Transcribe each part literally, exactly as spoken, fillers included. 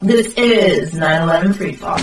This is nine eleven Freefall.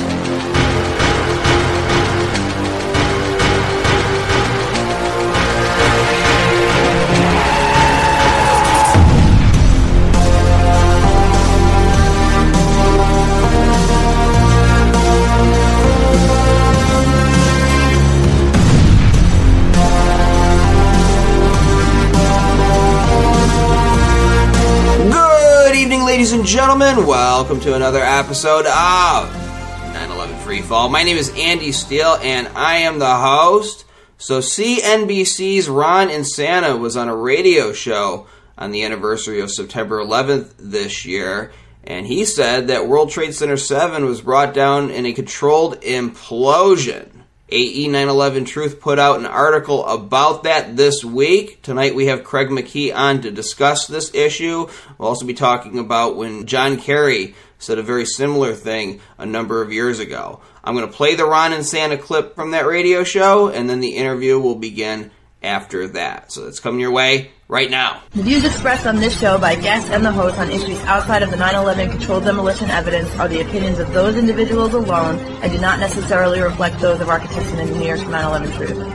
Ladies and gentlemen, welcome to another episode of nine eleven Freefall. My name is Andy Steele, and I am the host. So C N B C's Ron Insana was on a radio show on the anniversary of September eleventh this year, and he said that World Trade Center seven was brought down in a controlled implosion. A E nine eleven Truth put out an article about that this week. Tonight we have Craig McKee on to discuss this issue. We'll also be talking about when John Kerry said a very similar thing a number of years ago. I'm going to play the Ron Insana clip from that radio show, and then the interview will begin after that. So that's coming your way right now. The views expressed on this show by guests and the host on issues outside of the nine eleven controlled demolition evidence are the opinions of those individuals alone and do not necessarily reflect those of architects and engineers from nine eleven Truth.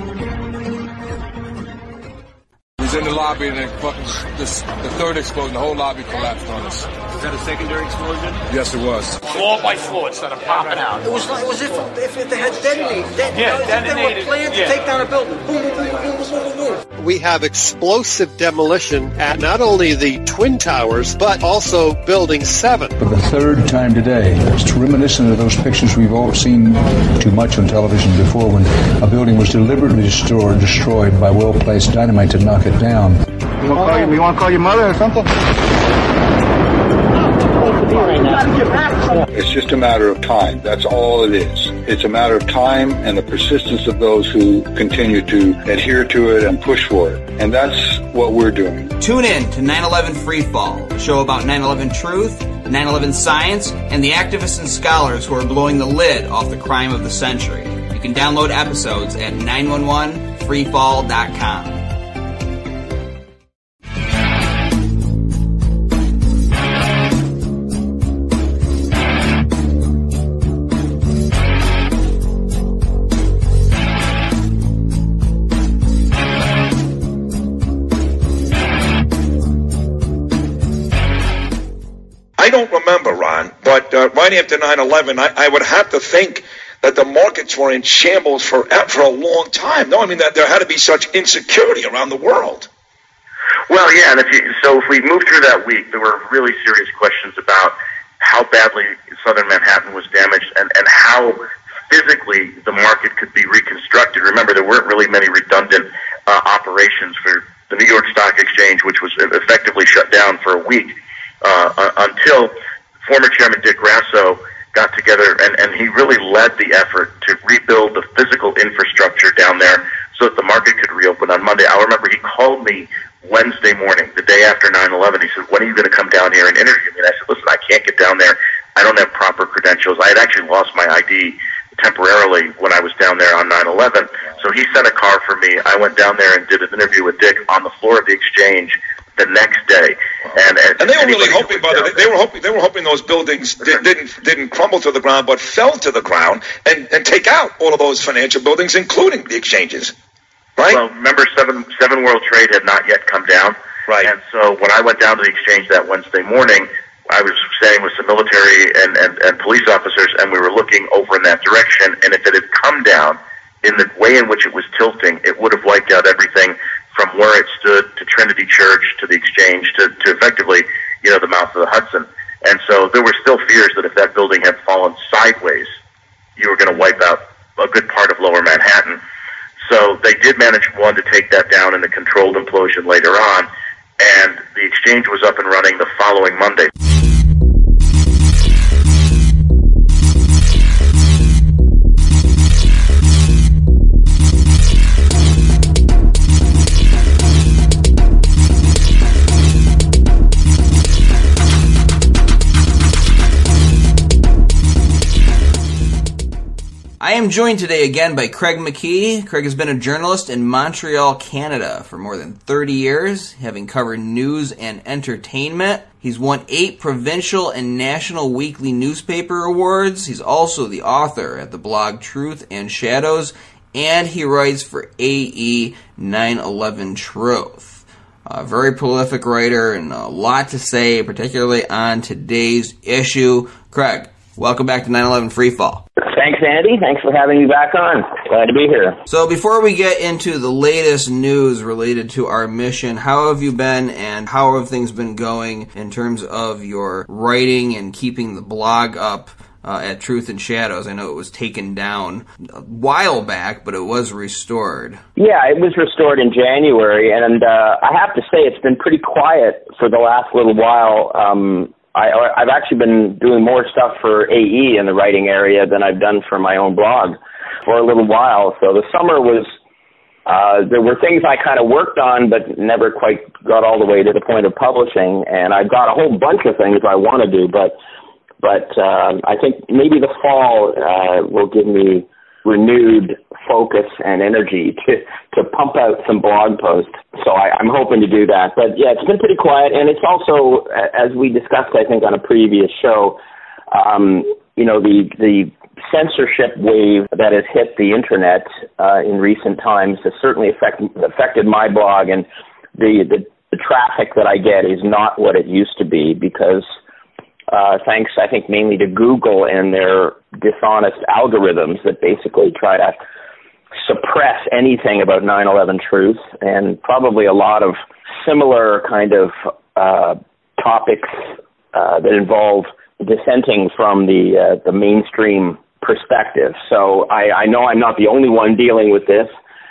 We was in the lobby and then fucking this, the third explosion, the whole lobby collapsed on us. Was that a secondary explosion? Yes, it was. Floor by floor, it started popping out. It was like it was if, if, if they had detonated. That, Yeah, you know, detonated, If they were planned yeah. to take down a building. Boom, boom, boom, boom, boom, boom, boom. We have explosive demolition at not only the Twin Towers, but also Building seven. For the third time today, it's reminiscent of those pictures we've all seen too much on television before when a building was deliberately destroyed, destroyed by well-placed dynamite to knock it down. You want to call your, you want to call your mother or something? It's just a matter of time. That's all it is. It's a matter of time and the persistence of those who continue to adhere to it and push for it. And that's what we're doing. Tune in to nine eleven Freefall, a show about nine eleven truth, nine eleven science, and the activists and scholars who are blowing the lid off the crime of the century. You can download episodes at nine one one freefall dot com. I don't remember, Ron, but uh, right after nine eleven, I, I would have to think that the markets were in shambles for, for a long time. No, I mean, that there had to be such insecurity around the world. Well, yeah, and if you, so if we moved through that week, there were really serious questions about how badly southern Manhattan was damaged and, and how physically the market could be reconstructed. Remember, there weren't really many redundant uh, operations for the New York Stock Exchange, which was effectively shut down for a week. Uh, until former Chairman Dick Grasso got together, and, and he really led the effort to rebuild the physical infrastructure down there so that the market could reopen on Monday. I remember he called me Wednesday morning, the day after nine eleven. He said, when are you going to come down here and interview me? And I said, listen, I can't get down there. I don't have proper credentials. I had actually lost my I D temporarily when I was down there on nine eleven. So he sent a car for me. I went down there and did an interview with Dick on the floor of the exchange the next day, and and, and they were really hoping, by the way, they were hoping they were hoping those buildings did, didn't didn't crumble to the ground, but fell to the ground and, and take out all of those financial buildings, including the exchanges, right? Well, remember, seven seven World Trade had not yet come down, right? And so when I went down to the exchange that Wednesday morning, I was staying with some military and, and, and police officers, and we were looking over in that direction. And if it had come down in the way in which it was tilting, it would have wiped out everything from where it stood to Trinity Church to the exchange to, to effectively, you know, the mouth of the Hudson. And so there were still fears that if that building had fallen sideways, you were going to wipe out a good part of lower Manhattan. So they did manage, one, to take that down in the controlled implosion later on, and the exchange was up and running the following Monday. I am joined today again by Craig McKee. Craig has been a journalist in Montreal, Canada for more than thirty years, having covered news and entertainment. He's won eight provincial and national weekly newspaper awards. He's also the author at the blog Truth and Shadows, and he writes for A E nine eleven Truth. A very prolific writer and a lot to say, particularly on today's issue. Craig, welcome back to nine eleven Freefall. Thanks, Andy. Thanks for having me back on. Glad to be here. So before we get into the latest news related to our mission, how have you been and how have things been going in terms of your writing and keeping the blog up uh, at Truth and Shadows? I know it was taken down a while back, but it was restored. Yeah, it was restored in January, and uh, I have to say it's been pretty quiet for the last little while. Um I, I've actually been doing more stuff for A E in the writing area than I've done for my own blog for a little while. So the summer was, uh, there were things I kind of worked on but never quite got all the way to the point of publishing. And I've got a whole bunch of things I want to do, but but um, I think maybe the fall uh, will give me renewed focus and energy to, to pump out some blog posts. So I, I'm hoping to do that. But yeah, it's been pretty quiet. And it's also, as we discussed, I think, on a previous show, um, you know, the, the censorship wave that has hit the internet uh, in recent times has certainly affect, affected my blog. And the, the, the traffic that I get is not what it used to be because Uh, thanks, I think, mainly to Google and their dishonest algorithms that basically try to suppress anything about nine eleven Truth, and probably a lot of similar kind of uh, topics uh, that involve dissenting from the uh, the mainstream perspective. So I, I know I'm not the only one dealing with this,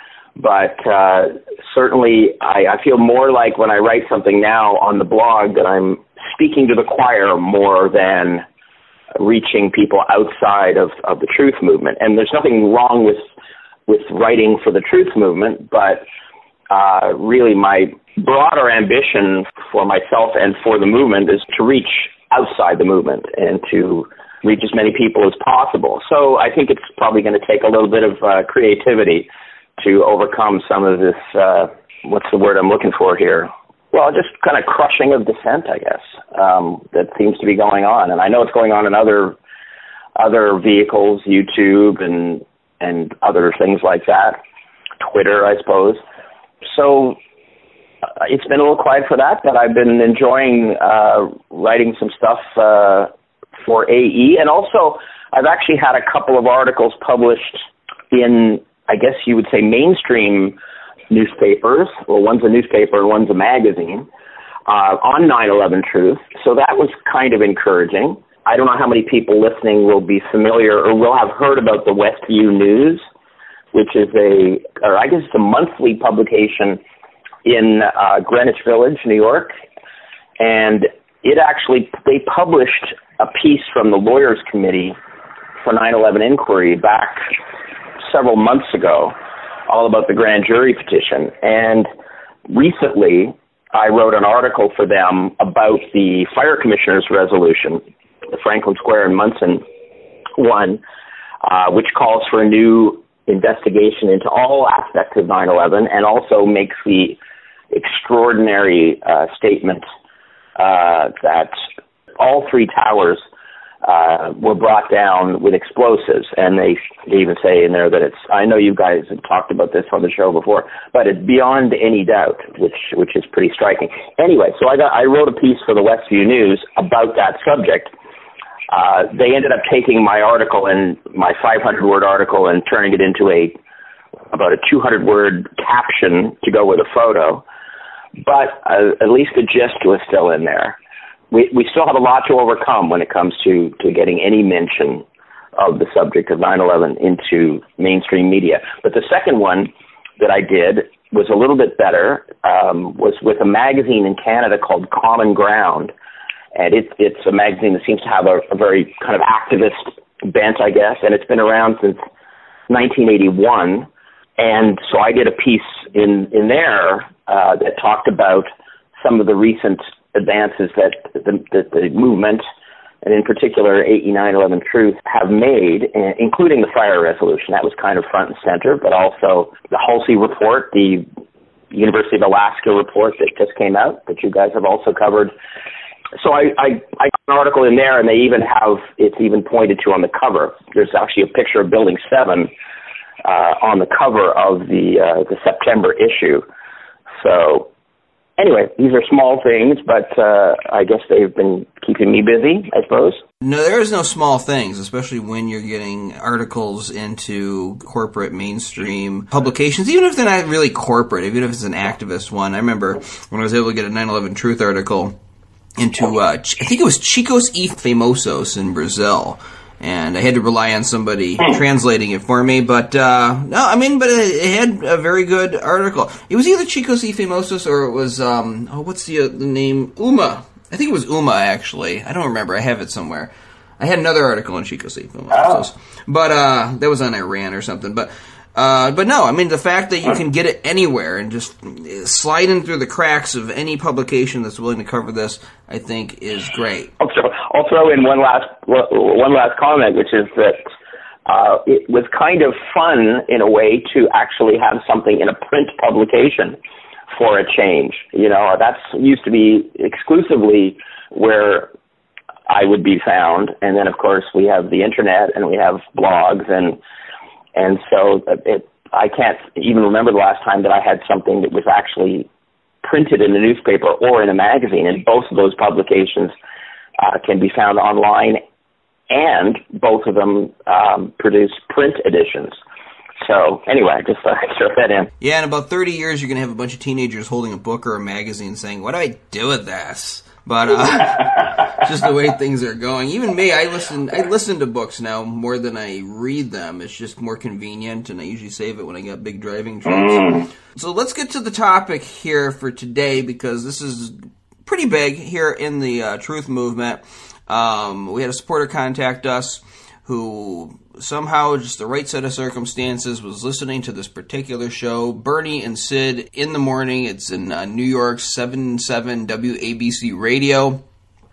but uh, certainly I, I feel more like when I write something now on the blog that I'm speaking to the choir more than reaching people outside of, of the truth movement. And there's nothing wrong with with writing for the truth movement, but uh, really my broader ambition for myself and for the movement is to reach outside the movement and to reach as many people as possible. So I think it's probably going to take a little bit of uh, creativity to overcome some of this, uh, what's the word I'm looking for here? Well, just kind of crushing of dissent, I guess, um, that seems to be going on. And I know it's going on in other other vehicles, YouTube and and other things like that, Twitter, I suppose. So uh, it's been a little quiet for that, but I've been enjoying uh, writing some stuff uh, for A E. And also, I've actually had a couple of articles published in, I guess you would say, mainstream newspapers. Well, one's a newspaper and one's a magazine uh, on nine eleven Truth. So that was kind of encouraging. I don't know how many people listening will be familiar or will have heard about the Westview News, which is a, or I guess it's a monthly publication in uh, Greenwich Village, New York. And it actually, they published a piece from the Lawyers Committee for nine eleven Inquiry back several months ago, all about the grand jury petition. And recently, I wrote an article for them about the fire commissioner's resolution, the Franklin Square and Munson one, uh, which calls for a new investigation into all aspects of nine eleven and also makes the extraordinary uh, statement uh, that all three towers Uh, were brought down with explosives, and they, they even say in there that it's, I know you guys have talked about this on the show before, but it's beyond any doubt, which which is pretty striking. Anyway, so I got I wrote a piece for the Westview News about that subject. Uh, they ended up taking my article and my five hundred word article and turning it into a about a two hundred word caption to go with a photo, but uh, at least the gist was still in there. We, we still have a lot to overcome when it comes to, to getting any mention of the subject of nine eleven into mainstream media. But the second one that I did was a little bit better, um, was with a magazine in Canada called Common Ground. And it, it's a magazine that seems to have a, a very kind of activist bent, I guess, and it's been around since nineteen eighty-one. And so I did a piece in, in there uh, that talked about some of the recent advances that the, that the movement, and in particular A E nine eleven Truth, have made, including the fire resolution. That was kind of front and center, but also the Halsey report, the University of Alaska report that just came out, that you guys have also covered, so I, I, I got an article in there, and they even have, it's even pointed to on the cover. There's actually a picture of Building seven uh, on the cover of the uh, the September issue. So anyway, these are small things, but uh, I guess they've been keeping me busy, I suppose. No, there is no small things, especially when you're getting articles into corporate mainstream publications, even if they're not really corporate, even if it's an activist one. I remember when I was able to get a nine eleven Truth article into, uh, I think it was Chicos e Famosos in Brazil, and I had to rely on somebody translating it for me. But, uh, no, I mean, but it, it had a very good article. It was either Chicos e Famosos or it was, um, oh, what's the, uh, the name? Uma. I think it was Uma, actually. I don't remember. I have it somewhere. I had another article on Chicos e Famosos. Oh. But, uh, that was on Iran or something. But, uh, but no, I mean, the fact that you can get it anywhere and just slide in through the cracks of any publication that's willing to cover this, I think is great. I'll throw, I'll throw in one last, one last comment, which is that, uh, it was kind of fun in a way to actually have something in a print publication for a change. You know, that's used to be exclusively where I would be found. And then, of course, we have the internet and we have blogs. And and so it, I can't even remember the last time that I had something that was actually printed in a newspaper or in a magazine. And both of those publications uh, can be found online, and both of them um, produce print editions. So, anyway, just thought I'd throw that in. Yeah, in about thirty years, you're going to have a bunch of teenagers holding a book or a magazine saying, what do I do with this? But, uh, just the way things are going. Even me, I listen I listen to books now more than I read them. It's just more convenient, and I usually save it when I got big driving trips. Mm. So let's get to the topic here for today, because this is pretty big here in the uh, Truth Movement. Um, we had a supporter contact us who somehow, just the right set of circumstances, was listening to this particular show, Bernie and Sid in the morning. It's in uh, New York, seven seven W A B C Radio,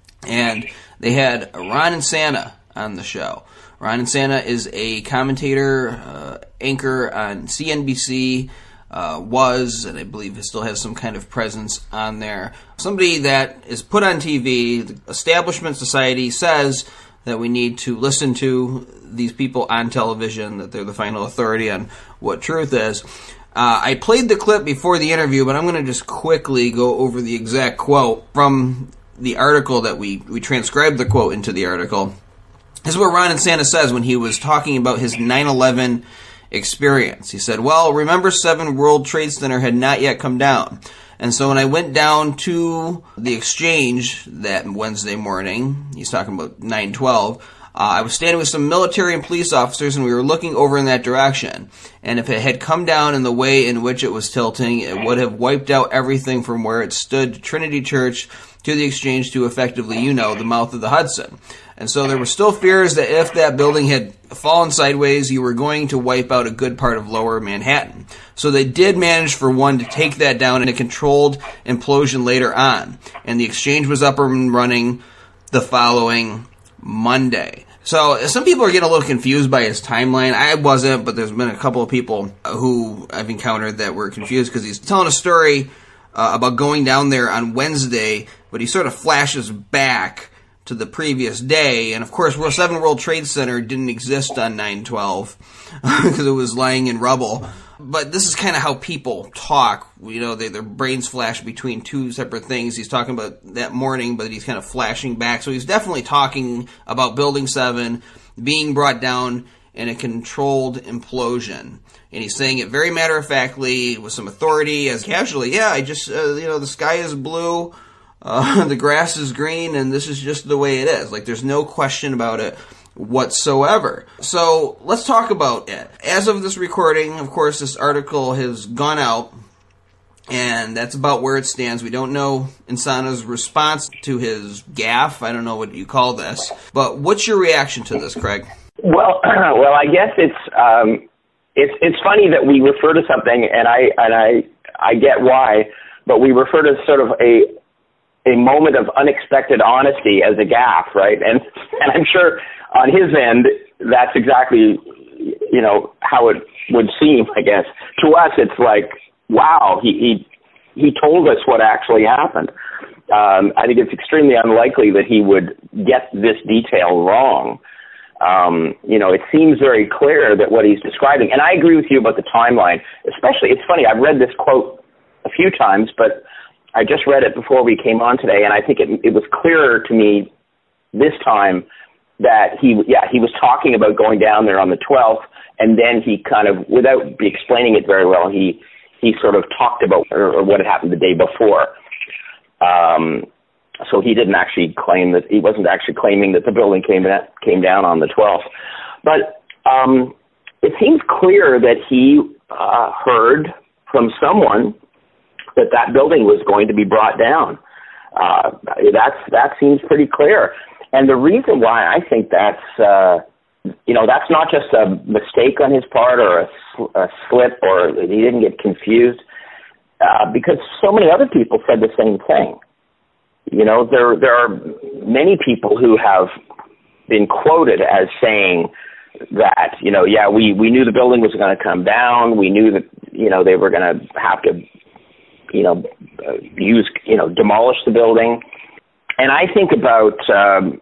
and they had Ron Insana on the show. Ron Insana is a commentator, uh, anchor on C N B C, uh, was, and I believe he still has some kind of presence on there. Somebody that is put on T V. The establishment society says that we need to listen to these people on television, that they're the final authority on what truth is. Uh, I played the clip before the interview, but I'm going to just quickly go over the exact quote from the article that we, we transcribed the quote into the article. This is what Ron Insana says when he was talking about his nine eleven experience. He said, well, remember seven World Trade Center had not yet come down. And so when I went down to the exchange that Wednesday morning, he's talking about nine twelve, uh, I was standing with some military and police officers, and we were looking over in that direction. And if it had come down in the way in which it was tilting, it would have wiped out everything from where it stood to Trinity Church to the exchange to effectively, you know, the mouth of the Hudson. And so there were still fears that if that building had fallen sideways, you were going to wipe out a good part of lower Manhattan. So they did manage, for one, to take that down in a controlled implosion later on. And the exchange was up and running the following Monday. So some people are getting a little confused by his timeline. I wasn't, but there's been a couple of people who I've encountered that were confused because he's telling a story uh, about going down there on Wednesday, but he sort of flashes back to the previous day. And of course, World seven World Trade Center didn't exist on nine twelve because it was lying in rubble. But this is kind of how people talk. You know, they, their brains flash between two separate things. He's talking about that morning, but he's kind of flashing back. So he's definitely talking about Building seven being brought down in a controlled implosion. And he's saying it very matter-of-factly with some authority as casually. Yeah, I just, uh, you know, the sky is blue, uh, the grass is green, and this is just the way it is. Like, there's no question about it whatsoever. So let's talk about it. As of this recording, of course, this article has gone out, and that's about where it stands. We don't know Insana's response to his gaffe. I don't know what you call this. But what's your reaction to this, Craig? Well, well, I guess it's um, it's it's funny that we refer to something, and I and I I get why, but we refer to sort of a a moment of unexpected honesty as a gaffe, right? And and I'm sure on his end, that's exactly, you know, how it would seem, I guess. To us, it's like, wow, he, he he told us what actually happened. Um, I think it's extremely unlikely that he would get this detail wrong. Um, you know, it seems very clear that what he's describing, and I agree with you about the timeline, especially, it's funny, I've read this quote a few times, but I just read it before we came on today, and I think it, it was clearer to me this time that he, yeah, he was talking about going down there on the twelfth, and then he kind of, without explaining it very well, he, he sort of talked about or, or what had happened the day before. Um, So he didn't actually claim that, he wasn't actually claiming that the building came came down on the twelfth. But um, it seems clear that he uh, heard from someone that that building was going to be brought down. Uh, that's that seems pretty clear. And the reason why I think that's, uh, you know, that's not just a mistake on his part or a, a slip or he didn't get confused, uh, because so many other people said the same thing. You know, there there are many people who have been quoted as saying that, you know, yeah, we, we knew the building was going to come down. We knew that, you know, they were going to have to, you know, use, you know, demolish the building. And I think about, um,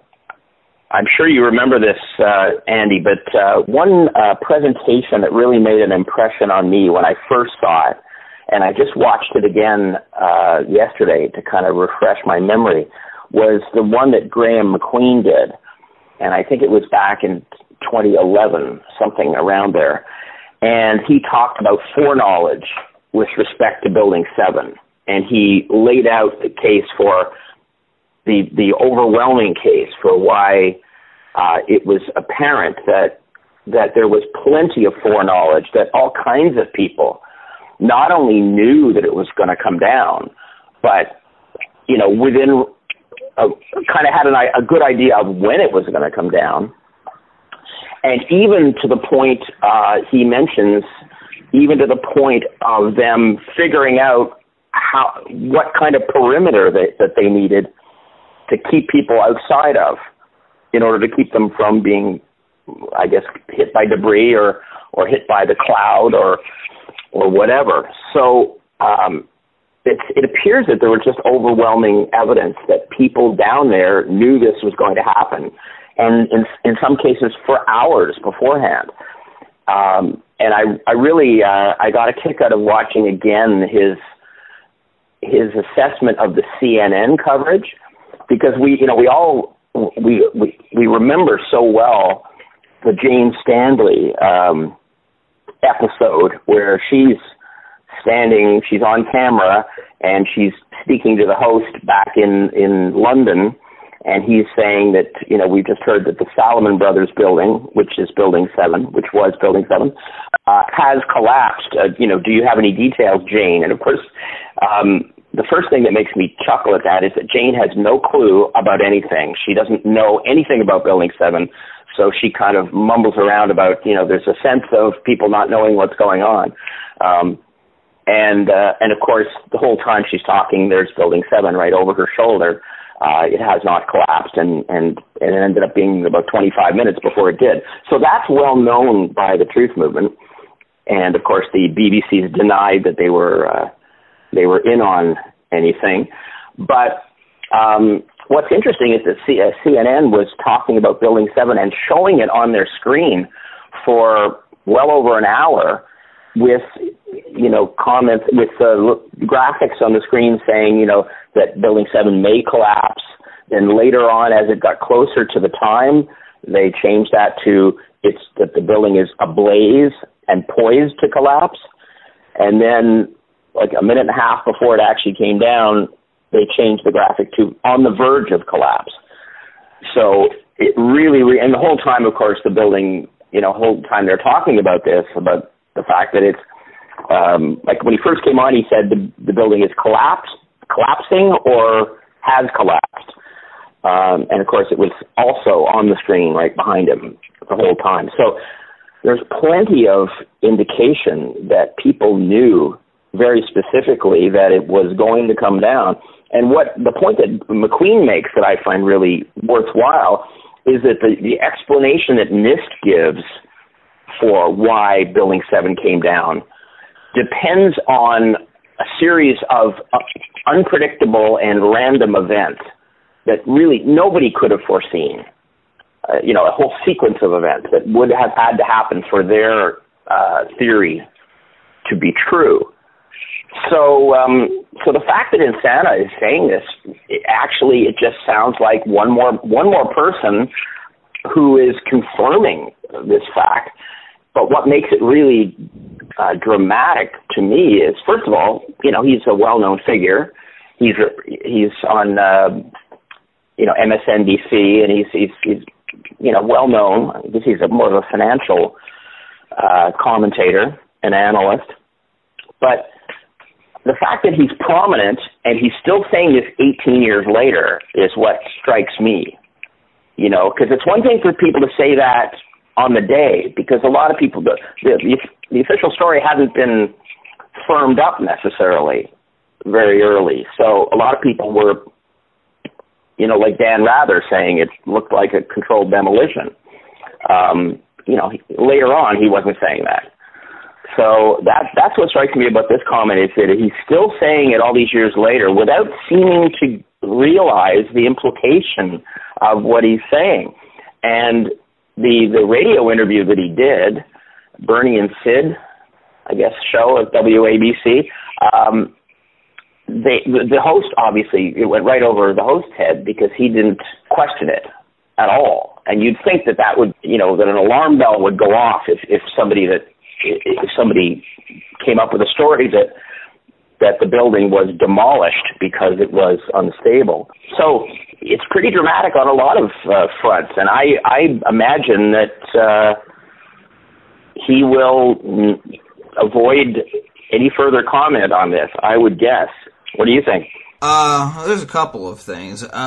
I'm sure you remember this, uh, Andy, but uh, one uh, presentation that really made an impression on me when I first saw it, and I just watched it again uh, yesterday to kind of refresh my memory, was the one that Graham McQueen did. And I think it was back in twenty eleven, something around there. And he talked about foreknowledge with respect to Building seven. And he laid out the case for, the, the overwhelming case for why uh, it was apparent that, that there was plenty of foreknowledge, that all kinds of people not only knew that it was going to come down, but, you know, within, a, kind of had an, a good idea of when it was going to come down. And even to the point, uh, he mentions, even to the point of them figuring out how, what kind of perimeter they, that they needed to keep people outside of in order to keep them from being, I guess, hit by debris or, or hit by the cloud or, or whatever. So um, it, it appears that there was just overwhelming evidence that people down there knew this was going to happen, and in, in some cases for hours beforehand. Um, and I, I really, uh, I got a kick out of watching again his his assessment of the C N N coverage, because we, you know, we all we we, we remember so well the Jane Stanley Um, episode where she's standing, she's on camera, and she's speaking to the host back in, in London, and he's saying that, you know, we've just heard that the Salomon Brothers building, which is Building seven, which was Building seven, uh, has collapsed. Uh, you know, do you have any details, Jane? And of course, um, the first thing that makes me chuckle at that is that Jane has no clue about anything. She doesn't know anything about Building seven. So she kind of mumbles around about, you know, there's a sense of people not knowing what's going on. Um, and, uh, and of course, the whole time she's talking, there's Building seven right over her shoulder. Uh, it has not collapsed, and, and, and it ended up being about twenty-five minutes before it did. So that's well known by the Truth Movement. And of course, the B B C's denied that they were, uh, they were in on anything. But, um, what's interesting is that C- uh, C N N was talking about Building seven and showing it on their screen for well over an hour with, you know, comments, with uh, graphics on the screen saying, you know, that Building seven may collapse. Then later on, as it got closer to the time, they changed that to it's that the building is ablaze and poised to collapse. And then, like a minute and a half before it actually came down, they changed the graphic to on the verge of collapse. So it really, and the whole time, of course, the building, you know, whole time they're talking about this, about the fact that it's, um, like when he first came on, he said the, the building is collapsed, collapsing or has collapsed. Um, and of course, it was also on the screen right behind him the whole time. So there's plenty of indication that people knew very specifically that it was going to come down. And what the point that McQueen makes that I find really worthwhile is that the, the explanation that NIST gives for why Building seven came down depends on a series of uh, unpredictable and random events that really nobody could have foreseen. Uh, you know, a whole sequence of events that would have had to happen for their uh, theory to be true. So, um, so the fact that Insana is saying this, it actually, it just sounds like one more one more person who is confirming this fact. But what makes it really uh, dramatic to me is, first of all, you know, he's a well-known figure. He's he's on uh, you know M S N B C, and he's he's, he's you know well-known. I guess he's a, more of a financial uh, commentator, an analyst, but the fact that he's prominent and he's still saying this eighteen years later is what strikes me, you know, because it's one thing for people to say that on the day, because a lot of people, the, the, the official story hasn't been firmed up necessarily very early. So a lot of people were, you know, like Dan Rather saying it looked like a controlled demolition. Um, you know, later on he wasn't saying that. So that, that's what strikes me about this comment, is that he's still saying it all these years later without seeming to realize the implication of what he's saying. And the the radio interview that he did, Bernie and Sid, I guess, show at W A B C, um, they, the, the host, obviously, it went right over the host's head because he didn't question it at all. And you'd think that that would, you know, that an alarm bell would go off if, if somebody that if somebody came up with a story that that the building was demolished because it was unstable. So it's pretty dramatic on a lot of uh, fronts, and I, I imagine that uh, he will n- avoid any further comment on this, I would guess. What do you think? Uh, there's a couple of things. Uh,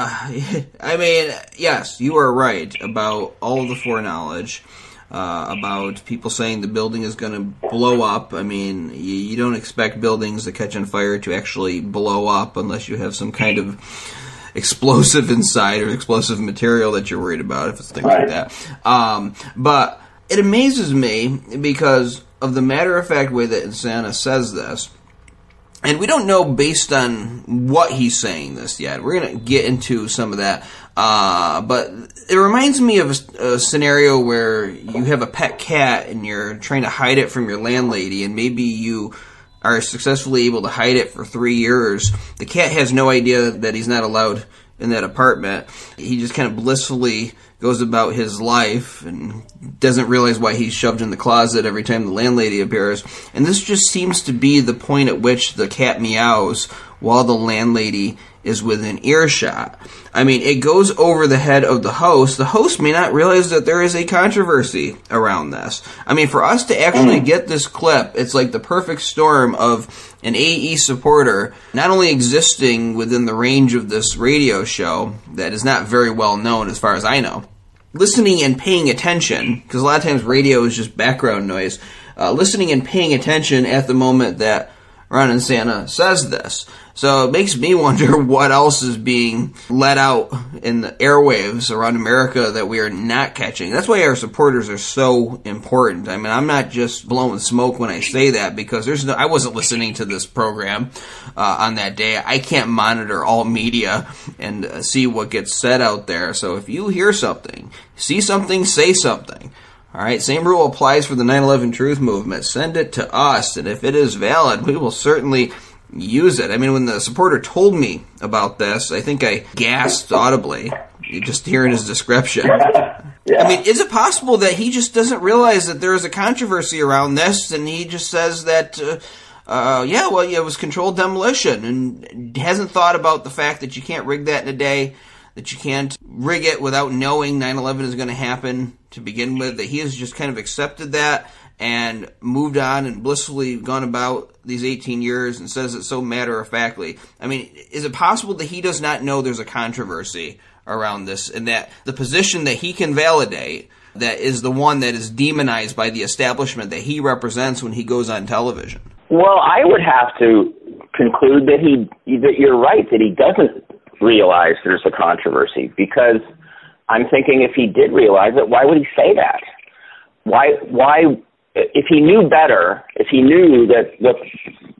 I mean, yes, you are right about all of the foreknowledge. Uh, about people saying the building is going to blow up. I mean, you, you don't expect buildings that catch on fire to actually blow up unless you have some kind of explosive inside or explosive material that you're worried about, if it's things right. like that. Um, but it amazes me because of the matter-of-fact way that Insana says this. And we don't know based on what he's saying this yet. We're going to get into some of that. Uh, but it reminds me of a, a scenario where you have a pet cat and you're trying to hide it from your landlady, and maybe you are successfully able to hide it for three years. The cat has no idea that he's not allowed in that apartment. He just kind of blissfully goes about his life and doesn't realize why he's shoved in the closet every time the landlady appears. And this just seems to be the point at which the cat meows while the landlady is within earshot. I mean, it goes over the head of the host. The host may not realize that there is a controversy around this. I mean, for us to actually get this clip, it's like the perfect storm of an A E supporter not only existing within the range of this radio show that is not very well known as far as I know, listening and paying attention, because a lot of times radio is just background noise, uh, listening and paying attention at the moment that Ron Insana says this. So it makes me wonder what else is being let out in the airwaves around America that we are not catching. That's why our supporters are so important. I mean, I'm not just blowing smoke when I say that, because there's no, I wasn't listening to this program uh, on that day. I can't monitor all media and uh, see what gets said out there. So if you hear something, see something, say something. All right, same rule applies for the nine eleven Truth Movement. Send it to us, and if it is valid, we will certainly use it. I mean, when the supporter told me about this, I think I gasped audibly, just hearing his description. Yeah. I mean, is it possible that he just doesn't realize that there is a controversy around this, and he just says that, uh, uh, yeah, well, yeah, it was controlled demolition, and hasn't thought about the fact that you can't rig that in a day, that you can't rig it without knowing nine eleven is going to happen to begin with, that he has just kind of accepted that and moved on and blissfully gone about these eighteen years and says it so matter-of-factly. I mean, is it possible that he does not know there's a controversy around this, and that the position that he can validate that is the one that is demonized by the establishment that he represents when he goes on television? Well, I would have to conclude that he that you're right, that he doesn't realize there's a controversy, because I'm thinking if he did realize it, why would he say that? Why, why, if he knew better, if he knew that what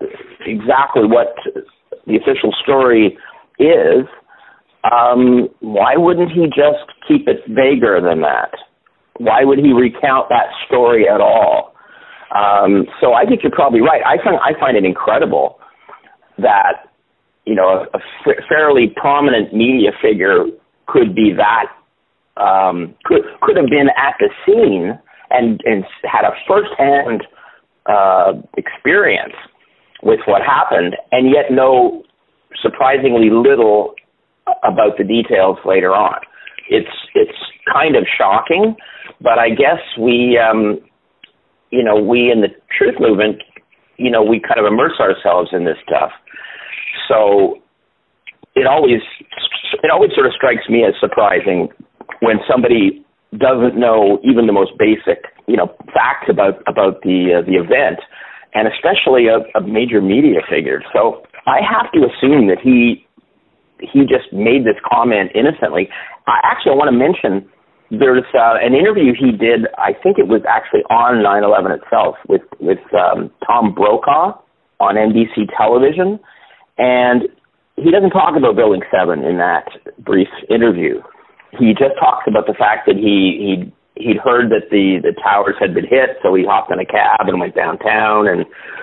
exactly what the official story is, um, why wouldn't he just keep it vaguer than that? Why would he recount that story at all? Um, so I think you're probably right. I find, I find it incredible that, you know, a, a f- fairly prominent media figure could be that, um, could could have been at the scene and, and had a firsthand uh, experience with what happened, and yet know surprisingly little about the details later on. It's it's kind of shocking, but I guess we, um, you know, we in the truth movement, you know, we kind of immerse ourselves in this stuff. So it always it always sort of strikes me as surprising when somebody doesn't know even the most basic, you know, facts about about the uh, the event, and especially a, a major media figure. So I have to assume that he he just made this comment innocently. I actually want to mention there's uh, an interview he did. I think it was actually on nine eleven itself with with um, Tom Brokaw on N B C television, and he doesn't talk about Building seven in that brief interview. He just talks about the fact that he he'd, he'd heard that the, the towers had been hit, so he hopped in a cab and went downtown, and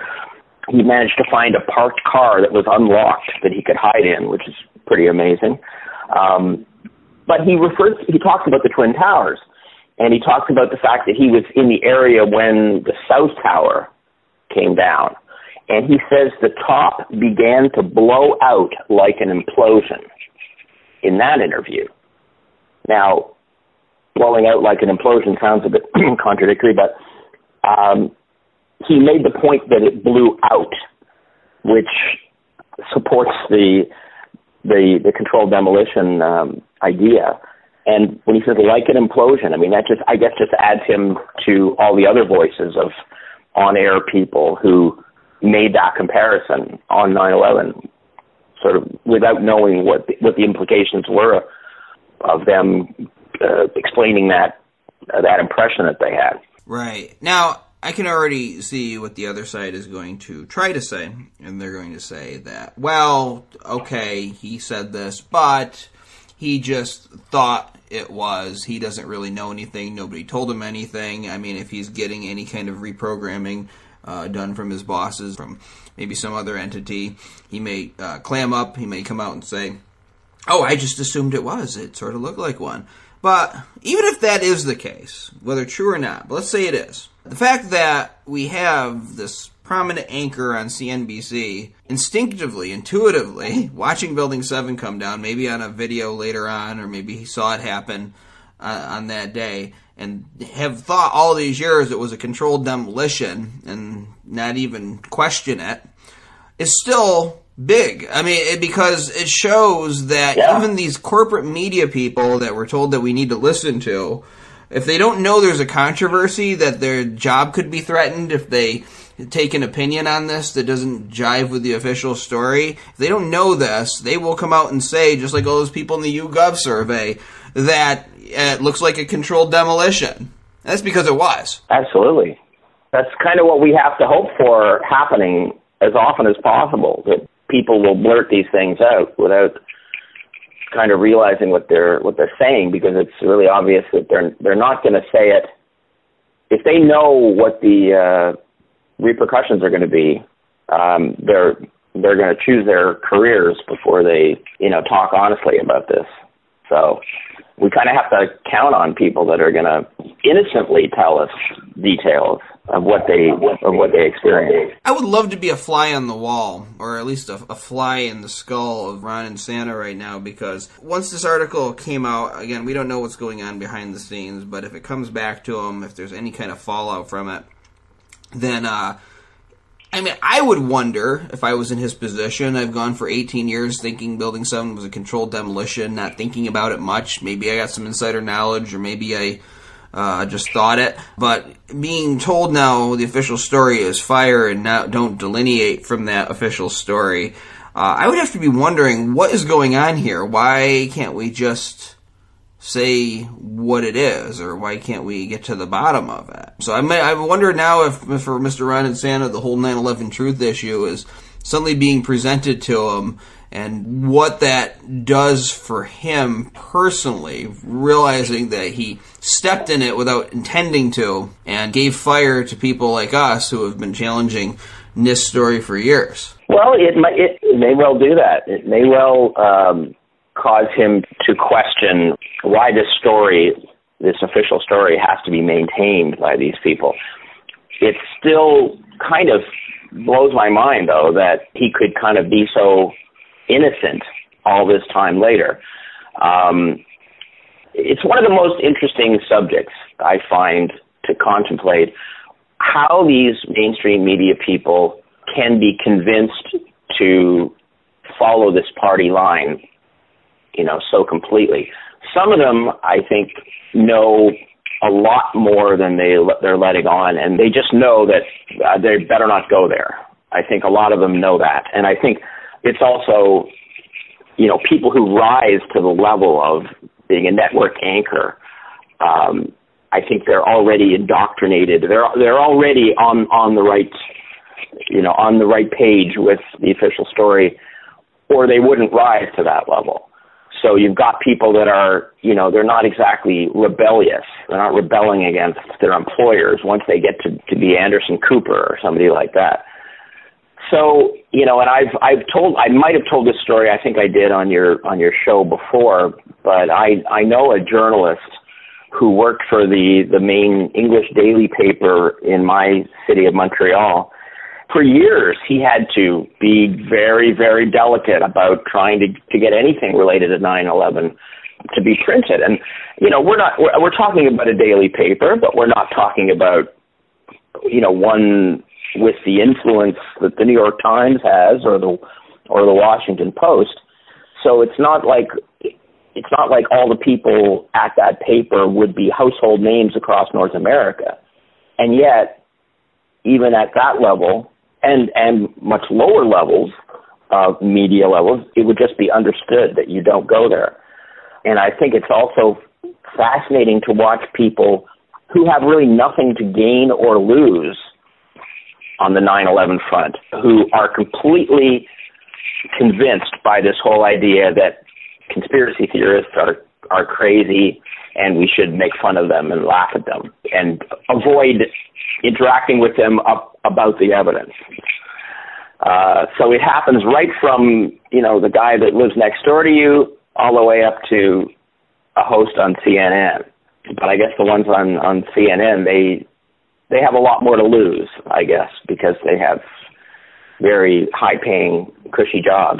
he managed to find a parked car that was unlocked that he could hide in, which is pretty amazing. Um, but he refers, he talks about the Twin Towers, and he talks about the fact that he was in the area when the South Tower came down. And he says the top began to blow out like an implosion in that interview. Now, blowing out like an implosion sounds a bit contradictory, but um, he made the point that it blew out, which supports the the, the controlled demolition um, idea. And when he says like an implosion, I mean, that just, I guess, just adds him to all the other voices of on-air people who made that comparison on nine eleven, sort of without knowing what the, what the implications were of them uh, explaining that uh, that impression that they had. Right. Now, I can already see what the other side is going to try to say, and they're going to say that, well, okay, he said this, but he just thought it was. He doesn't really know anything. Nobody told him anything. I mean, if he's getting any kind of reprogramming uh, done from his bosses, from maybe some other entity, he may uh, clam up. He may come out and say, oh, I just assumed it was. It sort of looked like one. But even if that is the case, whether true or not, but let's say it is, the fact that we have this prominent anchor on C N B C instinctively, intuitively, watching Building seven come down, maybe on a video later on, or maybe he saw it happen uh, on that day, and have thought all these years it was a controlled demolition and not even question it, is still big. I mean, it, because it shows that yeah. even these corporate media people that we're told that we need to listen to, if they don't know there's a controversy, that their job could be threatened if they take an opinion on this that doesn't jive with the official story, if they don't know this, they will come out and say, just like all those people in the YouGov survey, that it looks like a controlled demolition. That's because it was. Absolutely. That's kind of what we have to hope for happening as often as possible, that people will blurt these things out without kind of realizing what they're what they're saying, because it's really obvious that they're they're not going to say it if they know what the uh, repercussions are going to be. Um, they're they're going to choose their careers before they you know talk honestly about this. So we kind of have to count on people that are going to innocently tell us details of what they of what they experience. I would love to be a fly on the wall, or at least a, a fly in the skull of Ron and Santa right now, because once this article came out, again, we don't know what's going on behind the scenes, but if it comes back to him, if there's any kind of fallout from it, then, uh, I mean, I would wonder if I was in his position. I've gone for eighteen years thinking Building seven was a controlled demolition, not thinking about it much. Maybe I got some insider knowledge, or maybe I uh, just thought it. But being told now the official story is fire and now don't delineate from that official story, uh, I would have to be wondering what is going on here. Why can't we just say what it is, or why can't we get to the bottom of it? So I may, I wonder now if for Mister Ron and Santa, the whole nine eleven truth issue is suddenly being presented to him, and what that does for him personally, realizing that he stepped in it without intending to and gave fire to people like us who have been challenging NIST's story for years. Well, it, might, it may well do that. It may well um, cause him to question why this story, this official story, has to be maintained by these people. It still kind of blows my mind, though, that he could kind of be so innocent all this time later. Um, it's one of the most interesting subjects I find to contemplate, how these mainstream media people can be convinced to follow this party line, you know, so completely. Some of them, I think, know a lot more than they, they're letting on, and they just know that uh, they better not go there. I think a lot of them know that. And I think it's also, you know, people who rise to the level of being a network anchor, um, I think they're already indoctrinated. They're they're already on, on the right, you know, on the right page with the official story, or they wouldn't rise to that level. So you've got people that are, you know, they're not exactly rebellious. They're not rebelling against their employers once they get to, to be Anderson Cooper or somebody like that. So, you know, and I've I've told I might have told this story, I think I did on your on your show before, but I I know a journalist who worked for the, the main English daily paper in my city of Montreal. For years, he had to be very, very delicate about trying to, to get anything related to nine eleven to be printed. And, you know, we're not, we're, we're talking about a daily paper, but we're not talking about, you know, one with the influence that the New York Times has or the, or the Washington Post. So it's not like, it's not like all the people at that paper would be household names across North America. And yet, even at that level, and, and much lower levels of media levels, it would just be understood that you don't go there. And I think it's also fascinating to watch people who have really nothing to gain or lose on the nine eleven front, who are completely convinced by this whole idea that conspiracy theorists are, are crazy and we should make fun of them and laugh at them and avoid interacting with them up about the evidence. Uh, so it happens right from, you know, the guy that lives next door to you all the way up to a host on C N N. But I guess the ones on, on C N N, they they have a lot more to lose, I guess, because they have very high-paying, cushy jobs.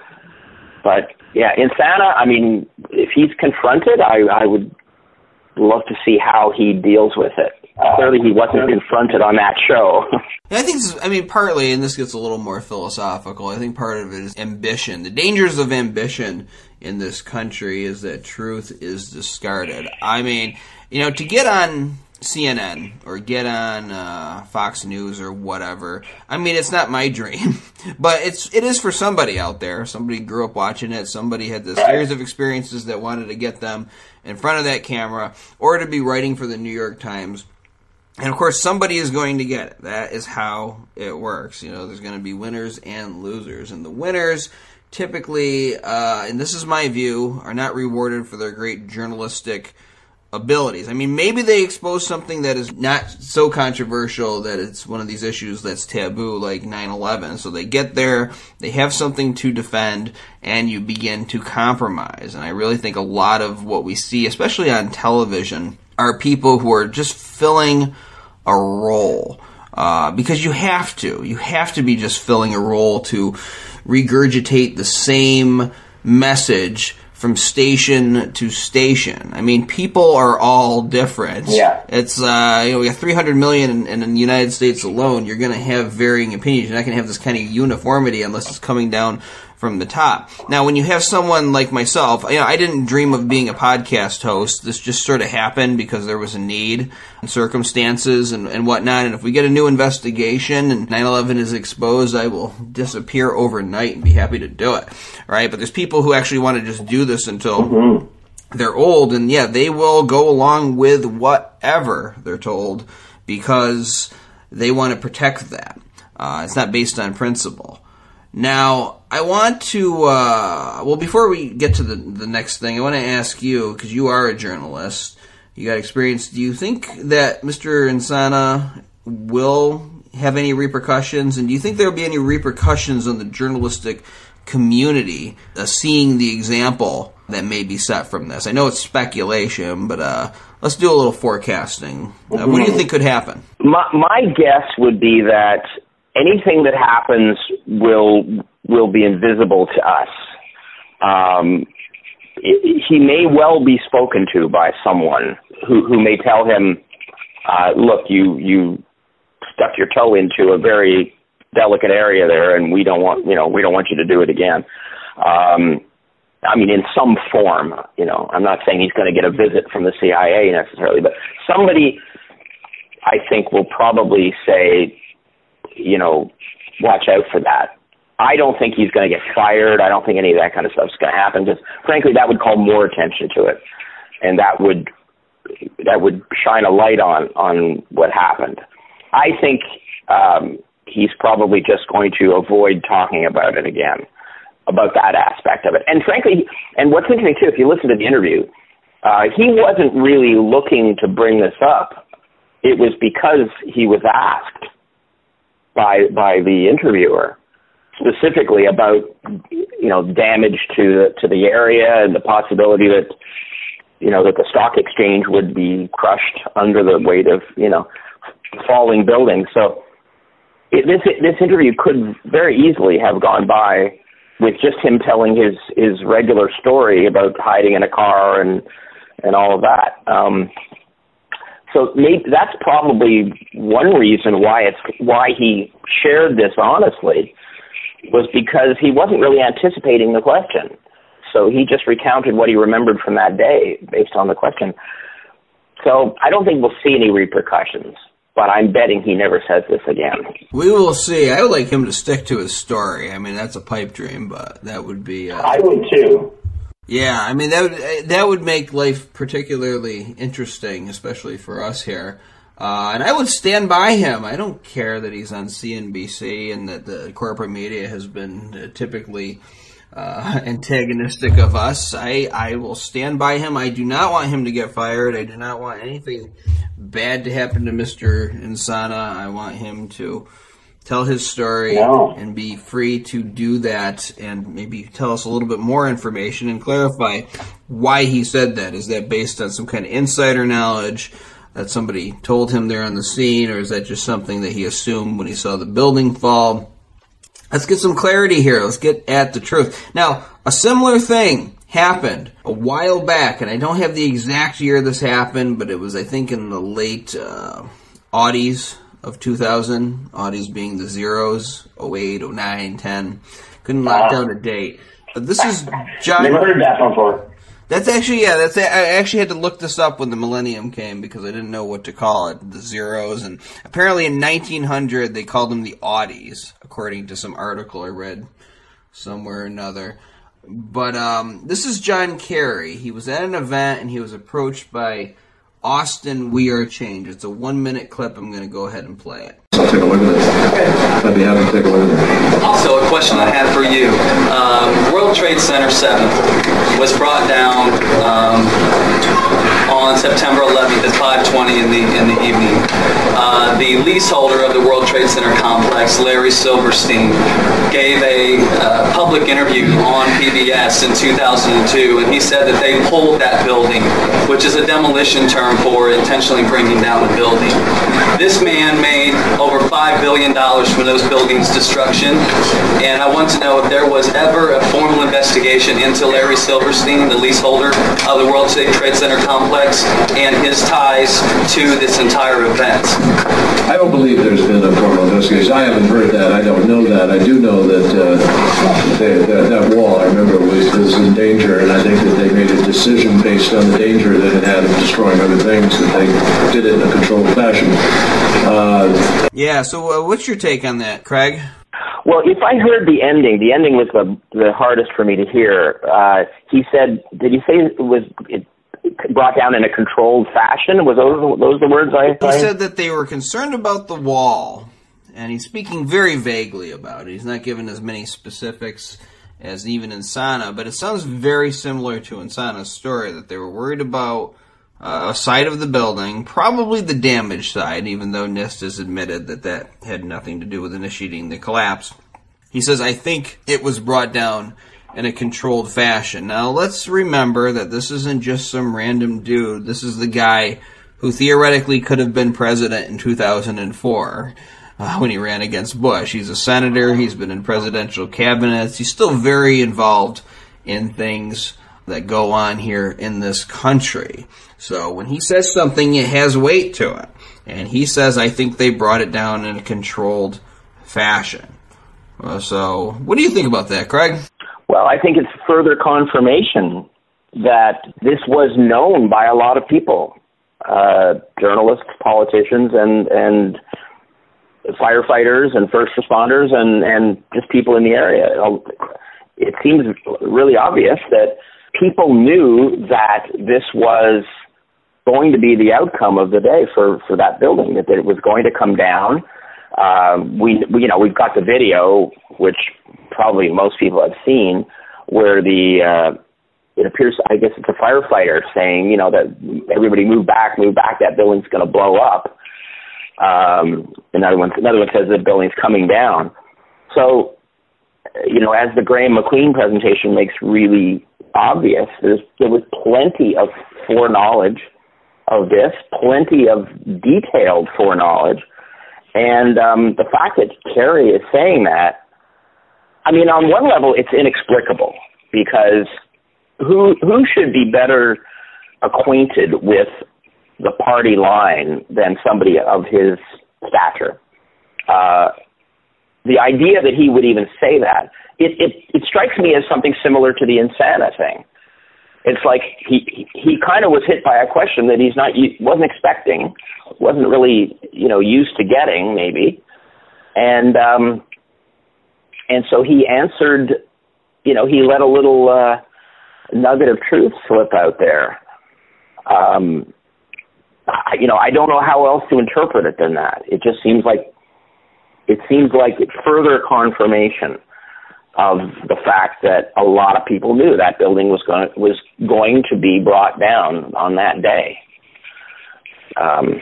But, yeah, in Santa, I mean, if he's confronted, I, I would love to see how he deals with it. Uh, Clearly he wasn't confronted on that show. I think, this is, I mean, partly, and this gets a little more philosophical, I think part of it is ambition. The dangers of ambition in this country is that truth is discarded. I mean, you know, to get on C N N or get on uh, Fox News or whatever, I mean, it's not my dream, but it's it is for somebody out there. Somebody grew up watching it. Somebody had this series of experiences that wanted to get them in front of that camera or to be writing for the New York Times. And, of course, somebody is going to get it. That is how it works. You know, there's going to be winners and losers. And the winners typically, uh, and this is my view, are not rewarded for their great journalistic abilities. I mean, maybe they expose something that is not so controversial that it's one of these issues that's taboo, like nine eleven. So they get there, they have something to defend, and you begin to compromise. And I really think a lot of what we see, especially on television, are people who are just filling a role. Uh, because you have to. You have to be just filling a role to regurgitate the same message from station to station. I mean, people are all different. Yeah. It's, uh, you know, we have three hundred million in, in the United States alone. You're going to have varying opinions. You're not going to have this kind of uniformity unless it's coming down from the top. Now, when you have someone like myself, you know, I didn't dream of being a podcast host. This just sort of happened because there was a need and circumstances and, and whatnot. And if we get a new investigation and nine eleven is exposed, I will disappear overnight and be happy to do it. Right? But there's people who actually want to just do this until mm-hmm. they're old. And yeah, they will go along with whatever they're told because they want to protect that. Uh, it's not based on principle. Now, I want to, uh, well, before we get to the, the next thing, I want to ask you, because you are a journalist, you got experience, do you think that Mister Insana will have any repercussions, and do you think there will be any repercussions on the journalistic community uh, seeing the example that may be set from this? I know it's speculation, but uh, let's do a little forecasting. Uh, what do you think could happen? My, my guess would be that anything that happens will will be invisible to us. Um, it, he may well be spoken to by someone who, who may tell him, uh, "Look, you you stuck your toe into a very delicate area there, and we don't want you know we don't want you to do it again." Um, I mean, in some form, you know. I'm not saying he's going to get a visit from the C I A necessarily, but somebody, I think, will probably say, you know, watch out for that. I don't think he's going to get fired. I don't think any of that kind of stuff is going to happen. Just frankly, that would call more attention to it, and that would that would shine a light on on what happened. I think um, he's probably just going to avoid talking about it again, about that aspect of it. And frankly, and what's interesting too, if you listen to the interview, uh, he wasn't really looking to bring this up. It was because he was asked by by the interviewer specifically about, you know, damage to the, to the area and the possibility that, you know, that the stock exchange would be crushed under the weight of, you know, falling buildings. So it, this this interview could very easily have gone by with just him telling his, his regular story about hiding in a car and and all of that. Um, so maybe that's probably one reason why it's why he shared this honestly, was because he wasn't really anticipating the question. So he just recounted what he remembered from that day based on the question. So I don't think we'll see any repercussions, but I'm betting he never says this again. We will see. I would like him to stick to his story. I mean, that's a pipe dream, but that would be... Uh, I would too. Yeah, I mean, that would, that would make life particularly interesting, especially for us here. Uh, and I would stand by him. I don't care that he's on C N B C and that the corporate media has been uh, typically uh, antagonistic of us. I, I will stand by him. I do not want him to get fired. I do not want anything bad to happen to Mister Insana. I want him to tell his story no. and be free to do that, and maybe tell us a little bit more information and clarify why he said that. Is that based on some kind of insider knowledge that somebody told him there on the scene, or is that just something that he assumed when he saw the building fall? Let's get some clarity here. Let's get at the truth. Now, a similar thing happened a while back, and I don't have the exact year this happened, but it was, I think, in the late uh, Audis of two thousand, Audis being the zeros, oh eight, oh nine, ten. Couldn't lock down a date. But this is John... Never heard that before. That's actually, yeah, that's, I actually had to look this up when the millennium came because I didn't know what to call it, the zeros. And apparently in nineteen hundred, they called them the Audis, according to some article I read somewhere or another. But um, this is John Kerry. He was at an event and he was approached by Austin We Are Change. It's a one-minute clip. I'm going to go ahead and play it. I'll take a look at it. I'd be happy to take a look at it. Also, a question I had for you. Um, World Trade Center seven was brought down um, on September eleventh at five twenty in the in the evening. Uh, the leaseholder of the World Trade Center complex, Larry Silverstein, gave a uh, public interview on P B S in two thousand two, and he said that they pulled that building, which is a demolition term for intentionally bringing down a building. This man made over five billion dollars from those buildings' destruction, and I want to know if there was ever a formal investigation into Larry Silverstein, the leaseholder of the World Trade Center complex, and his ties to this entire event. I don't believe there's been a formal investigation. I haven't heard that. I don't know that. I do know that uh, they, that, that wall, I remember, was, was in danger, and I think that they made a decision based on the danger that it had of destroying other things, that they did it in a controlled fashion. Uh, yeah, so uh, what's your take on that, Craig? Well, if I heard the ending, the ending was the the hardest for me to hear. Uh, he said, did he say it was it brought down in a controlled fashion? Was those, those the words I He said that they were concerned about the wall, and he's speaking very vaguely about it. He's not giving as many specifics as even Insana, but it sounds very similar to Insana's story, that they were worried about uh, a side of the building, probably the damaged side, even though NIST has admitted that that had nothing to do with initiating the collapse. He says, I think it was brought down in a controlled fashion. Now, let's remember that this isn't just some random dude. This is the guy who theoretically could have been president in two thousand four uh, when he ran against Bush. He's a senator. He's been in presidential cabinets. He's still very involved in things that go on here in this country. So when he says something, it has weight to it. And he says, I think they brought it down in a controlled fashion. Uh, so what do you think about that, Craig? Well, I think it's further confirmation that this was known by a lot of people, uh, journalists, politicians, and and firefighters and first responders and, and just people in the area. It seems really obvious that people knew that this was going to be the outcome of the day for, for that building, that it was going to come down. Um, we, we, you know, we've got the video, which probably most people have seen, where the, uh, it appears, I guess it's a firefighter saying, you know, that everybody move back, move back, that building's going to blow up. Um, another one, another one says the building's coming down. So, you know, as the Graham McQueen presentation makes really obvious, there's, there was plenty of foreknowledge of this, plenty of detailed foreknowledge. And um, the fact that Kerry is saying that, I mean, on one level, it's inexplicable, because who who should be better acquainted with the party line than somebody of his stature? Uh, the idea that he would even say that, it, it, it strikes me as something similar to the Insana thing. It's like he he kind of was hit by a question that he's not wasn't expecting, wasn't really you know used to getting maybe, and um, and so he answered, you know, he let a little uh, nugget of truth slip out there. Um, I, you know, I don't know how else to interpret it than that. It just seems like it seems like further confirmation of the fact that a lot of people knew that building was going was going to be brought down on that day. Um,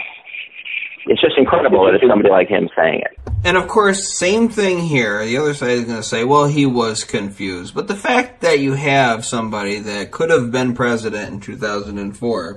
it's just incredible that it's somebody like him saying it. And of course, same thing here. The other side is going to say, well, he was confused. But the fact that you have somebody that could have been president in two thousand four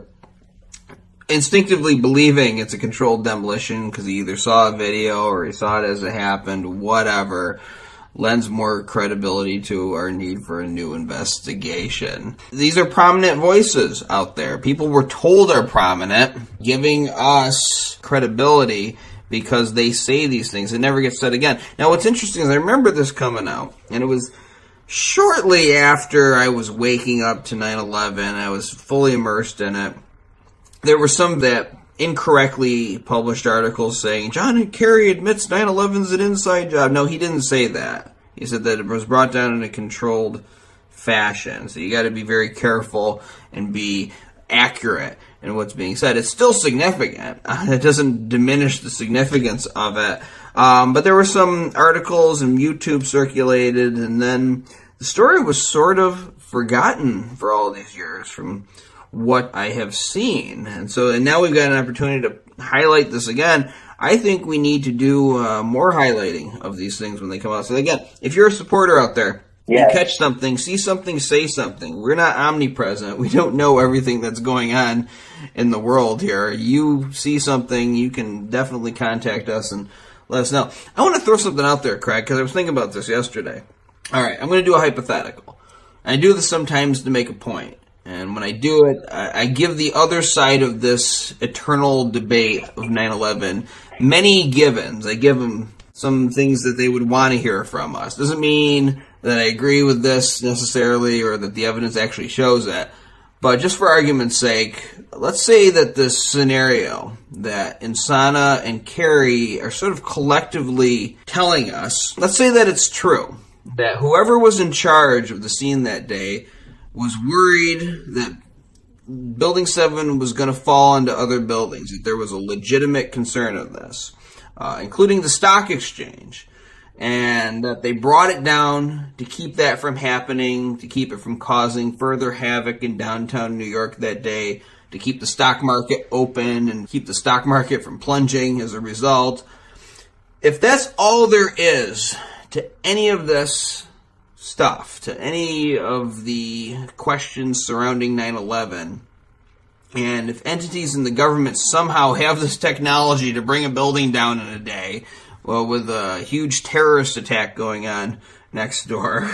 instinctively believing it's a controlled demolition because he either saw a video or he saw it as it happened, whatever, lends more credibility to our need for a new investigation. These are prominent voices out there. People we're told are prominent, giving us credibility because they say these things. It never gets said again. Now, what's interesting is I remember this coming out, and it was shortly after I was waking up to nine eleven. I was fully immersed in it. There were some that incorrectly published articles saying John Kerry admits nine eleven's an inside job. No, he didn't say that. He said that it was brought down in a controlled fashion. So you got to be very careful and be accurate in what's being said. It's still significant. It doesn't diminish the significance of it. Um, but there were some articles and YouTube circulated, and then the story was sort of forgotten for all these years from what I have seen. And so, and now we've got an opportunity to highlight this again. I think we need to do uh, more highlighting of these things when they come out. So again, if you're a supporter out there, yes, you catch something, see something, say something. We're not omnipresent. We don't know everything that's going on in the world here. You see something, you can definitely contact us and let us know. I want to throw something out there, Craig, because I was thinking about this yesterday. All right, I'm going to do a hypothetical. I do this sometimes to make a point. And when I do it, I give the other side of this eternal debate of nine eleven many givens. I give them some things that they would want to hear from us. Doesn't mean that I agree with this necessarily or that the evidence actually shows that. But just for argument's sake, let's say that this scenario that Insana and Kerry are sort of collectively telling us, let's say that it's true, that whoever was in charge of the scene that day was worried that Building seven was going to fall into other buildings, that there was a legitimate concern of this. uh, including the stock exchange, and that they brought it down to keep that from happening, to keep it from causing further havoc in downtown New York that day, to keep the stock market open and keep the stock market from plunging as a result. If that's all there is to any of this stuff, to any of the questions surrounding nine eleven, and if entities in the government somehow have this technology to bring a building down in a day, well, with a huge terrorist attack going on next door,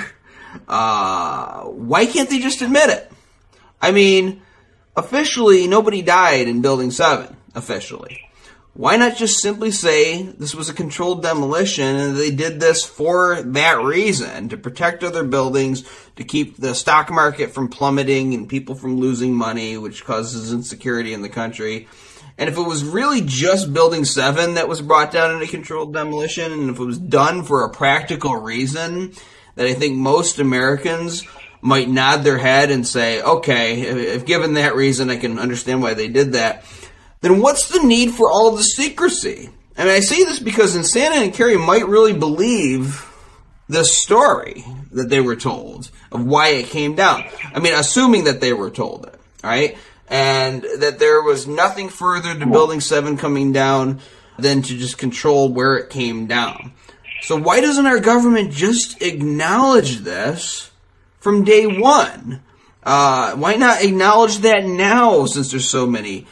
uh, why can't they just admit it? I mean, officially, nobody died in Building seven, officially. Why not just simply say this was a controlled demolition and they did this for that reason, to protect other buildings, to keep the stock market from plummeting and people from losing money, which causes insecurity in the country. And if it was really just Building seven that was brought down in a controlled demolition, and if it was done for a practical reason, that I think most Americans might nod their head and say, okay, if given that reason, I can understand why they did that, then what's the need for all of the secrecy? I mean, I say this because Insanity and Carrie might really believe this story that they were told of why it came down. I mean, assuming that they were told it, right? And that there was nothing further to Building seven coming down than to just control where it came down. So why doesn't our government just acknowledge this from day one? Uh, why not acknowledge that now, since there's so many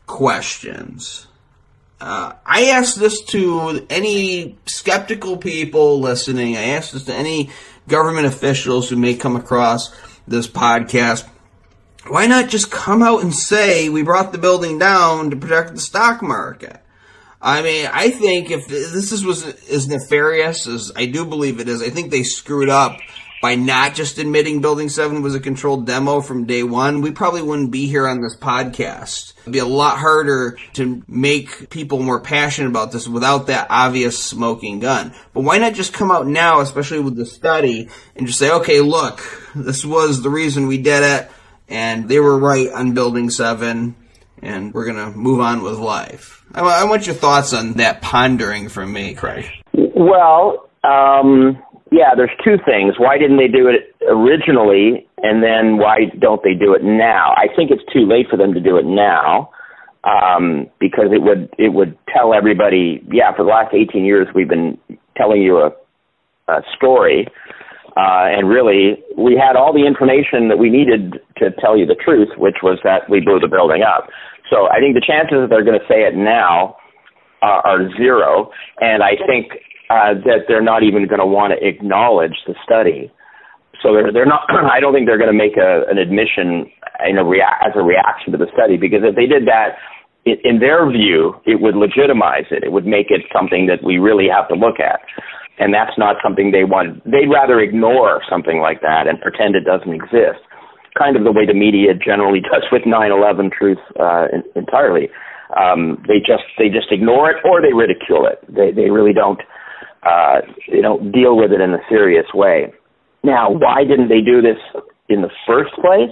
questions? Uh, I ask this to any skeptical people listening. I ask this to any government officials who may come across this podcast. Why not just come out and say we brought the building down to protect the stock market? I mean, I think if this is, was as nefarious as I do believe it is, I think they screwed up by not just admitting Building seven was a controlled demo from day one. We probably wouldn't be here on this podcast. It'd be a lot harder to make people more passionate about this without that obvious smoking gun. But why not just come out now, especially with the study, and just say, okay, look, this was the reason we did it, and they were right on Building seven, and we're going to move on with life. I, I want your thoughts on that pondering from me, Craig. Well, um... yeah, there's two things. Why didn't they do it originally, and then why don't they do it now? I think it's too late for them to do it now, um, because it would it would tell everybody, yeah, for the last eighteen years we've been telling you a, a story, uh, and really we had all the information that we needed to tell you the truth, which was that we blew the building up. So I think the chances that they're going to say it now uh, are zero, and I think Uh, that they're not even going to want to acknowledge the study. So they're, they're not, I don't think they're going to make a, an admission in a rea- as a reaction to the study, because if they did that, it, in their view, it would legitimize it. It would make it something that we really have to look at. And that's not something they want. They'd rather ignore something like that and pretend it doesn't exist, kind of the way the media generally does with nine eleven truth uh, in, entirely. Um, they just they just ignore it, or they ridicule it. They they really don't Uh, you know, deal with it in a serious way. Now, why didn't they do this in the first place?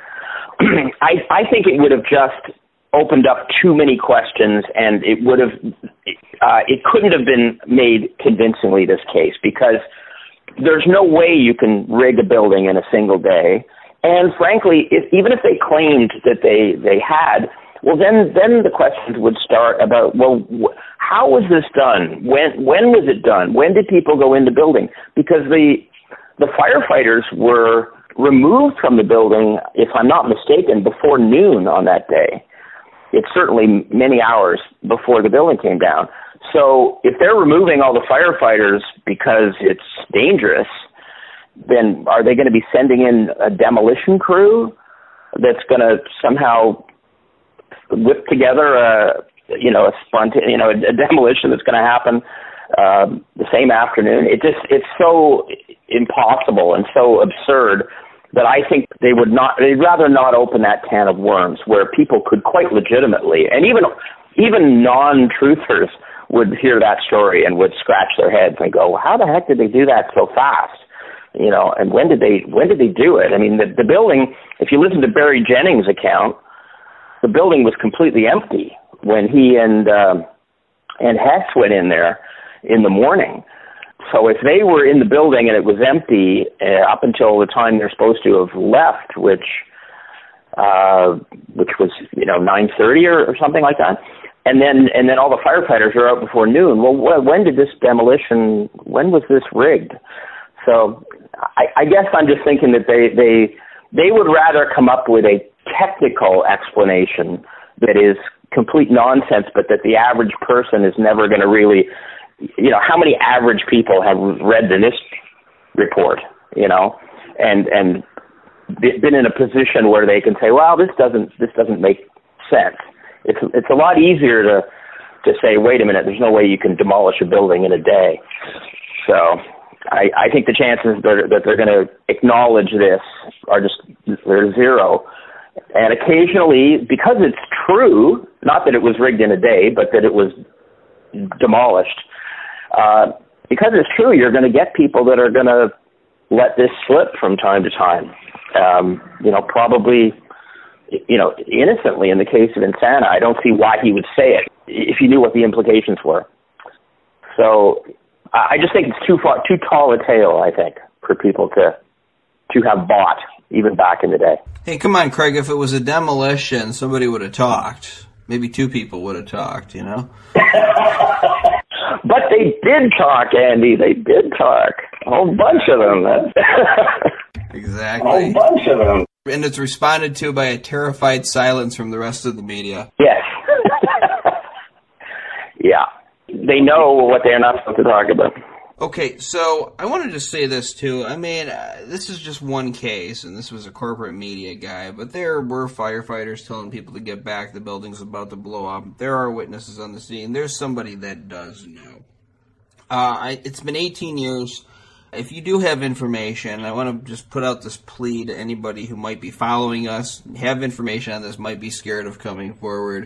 I, I think it would have just opened up too many questions, and it would have, uh, it couldn't have been made convincingly, this case, because there's no way you can rig a building in a single day. And frankly, if, even if they claimed that they, they had, well, then, then the questions would start about, well, wh- how was this done? When, when was it done? When did people go in the building? Because the, the firefighters were removed from the building, if I'm not mistaken, before noon on that day. It's certainly many hours before the building came down. So if they're removing all the firefighters because it's dangerous, then are they going to be sending in a demolition crew that's going to somehow whip together a, you know, a spontaneous, you know, a, a demolition that's going to happen um, the same afternoon? It just, it's so impossible and so absurd that I think they would not, they'd rather not open that can of worms where people could quite legitimately, and even, even non-truthers would hear that story and would scratch their heads and go, well, how the heck did they do that so fast? You know, and when did they, when did they do it? I mean, the, the building, if you listen to Barry Jennings' account, the building was completely empty when he and uh, and Hess went in there in the morning. So if they were in the building and it was empty uh, up until the time they're supposed to have left, which uh, which was, you know, nine thirty or, or something like that, and then and then all the firefighters are out before noon. Well, wh- when did this demolition? When was this rigged? So I, I guess I'm just thinking that they they they would rather come up with a technical explanation that is complete nonsense, but that the average person is never going to really. You know, how many average people have read the NIST report, you know, and and been in a position where they can say, well, this doesn't this doesn't make sense. It's it's a lot easier to to say, wait a minute, there's no way you can demolish a building in a day. So I, I think the chances that, that they're going to acknowledge this are just they're zero. And occasionally, because it's true, not that it was rigged in a day, but that it was demolished. Uh, because it's true, you're going to get people that are going to let this slip from time to time. Um, you know, probably, you know, innocently in the case of Insana. I don't see why he would say it if he knew what the implications were. So I just think it's too far, too tall a tale, I think, for people to to have bought, even back in the day. Hey, come on, Craig. If it was a demolition, somebody would have talked. Maybe two people would have talked, you know? But they did talk, Andy. They did talk. A whole bunch of them. Exactly. A whole bunch of them. And it's responded to by a terrified silence from the rest of the media. Yes. Yeah. They know what they're not supposed to talk about. Okay, so I wanted to say this, too. I mean, uh, this is just one case, and this was a corporate media guy, but there were firefighters telling people to get back. The building's about to blow up. There are witnesses on the scene. There's somebody that does know. Uh, I, it's been eighteen years. If you do have information, I want to just put out this plea to anybody who might be following us, have information on this, might be scared of coming forward.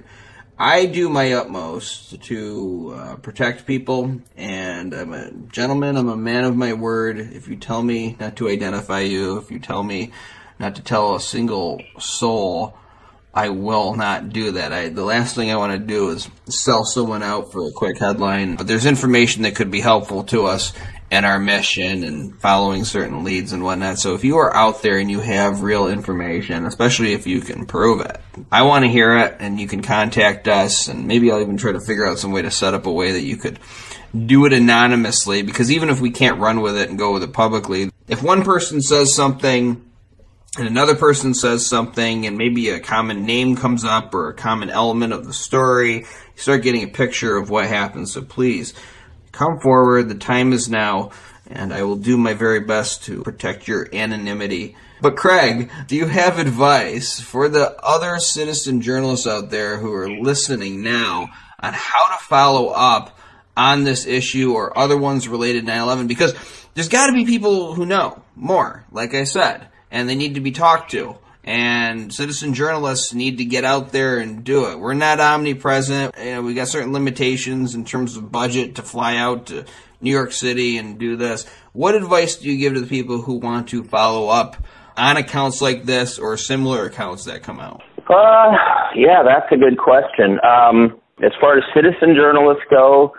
I do my utmost to uh, protect people, and I'm a gentleman, I'm a man of my word. If you tell me not to identify you, if you tell me not to tell a single soul, I will not do that. I, the last thing I want to do is sell someone out for a quick headline. But there's information that could be helpful to us in our mission and following certain leads and whatnot. So if you are out there and you have real information, especially if you can prove it, I want to hear it, and you can contact us, and maybe I'll even try to figure out some way to set up a way that you could do it anonymously, because even if we can't run with it and go with it publicly, if one person says something and another person says something and maybe a common name comes up or a common element of the story, you start getting a picture of what happens. So please, come forward. The time is now, and I will do my very best to protect your anonymity. But Craig, do you have advice for the other citizen journalists out there who are listening now on how to follow up on this issue or other ones related to nine eleven? Because there's got to be people who know more, like I said, and they need to be talked to. And citizen journalists need to get out there and do it. We're not omnipresent. You know, we got certain limitations in terms of budget to fly out to New York City and do this. What advice do you give to the people who want to follow up on accounts like this or similar accounts that come out? Uh, yeah, that's a good question. Um, as far as citizen journalists go,